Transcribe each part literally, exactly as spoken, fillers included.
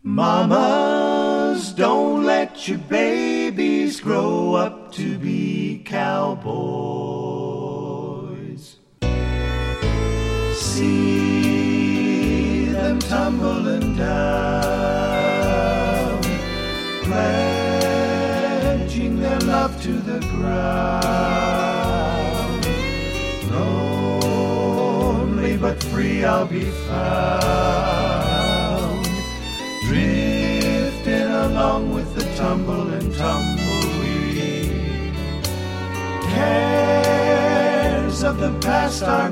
Mamas, don't let your babies grow up to be cowboys. See them tumbling down, pledging their love to the ground. Lonely but free I'll be found, drifting along with the tumble and tumbleweed. Cares of the past are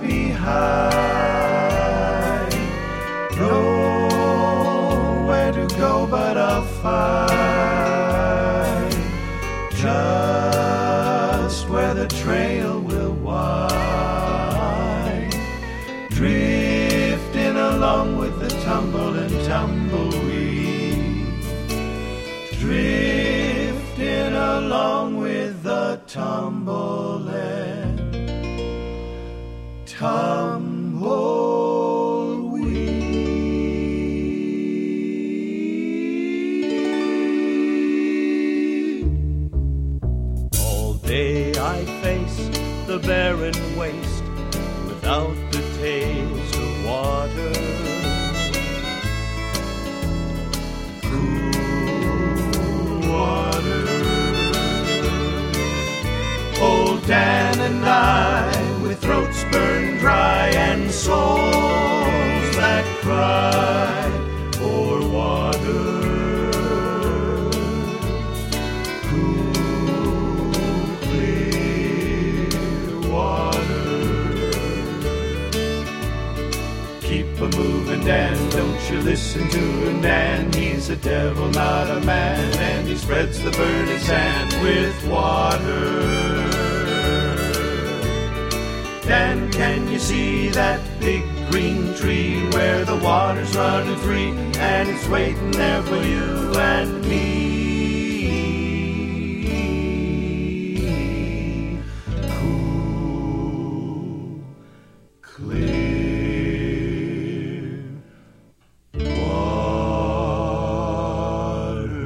behind, nowhere to go but I'll find just where the trail will wind, drifting along with the tumble and tumbleweed, drifting along with the tumble and tumbleweed. All day I face the barren waste without the taste of water. Old Dan and I, with throats burned dry and souls that cry for water. Cool, clear water. Keep a-moving, Dan, don't you listen to him, Dan. He's a devil, not a man, and he spreads the burning sand with water. Dan, can you see that big green tree where the water's running free and it's waiting there for you and me? Cool, clear water.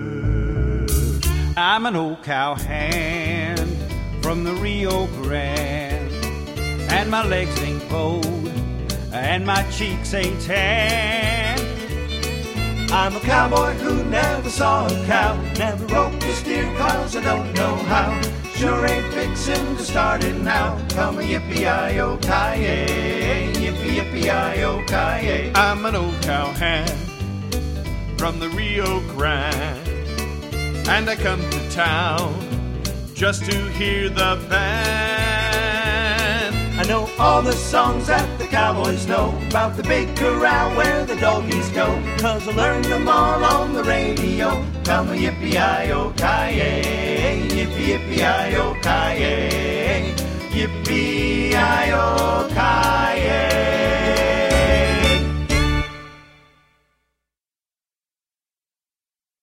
I'm an old cowhand from the Rio Grande, and my legs ain't bowed, and my cheeks ain't tan. I'm a cowboy who never saw a cow, never roped a steer cause I don't know how. Sure ain't fixin' to start it now. Come a yippee-yi-yo-ki-yay, yippee-yippee-yi-yo-ki-yay. I'm an old cowhand from the Rio Grande, and I come to town just to hear the band. I know all the songs that the cowboys know about the big corral where the doggies go, cause I learned them all on the radio. Come a yippee-yi-yo-ki-yay, yippee-yippee-yi-yo-ki-yay, yippee-yi-yo-ki-yay.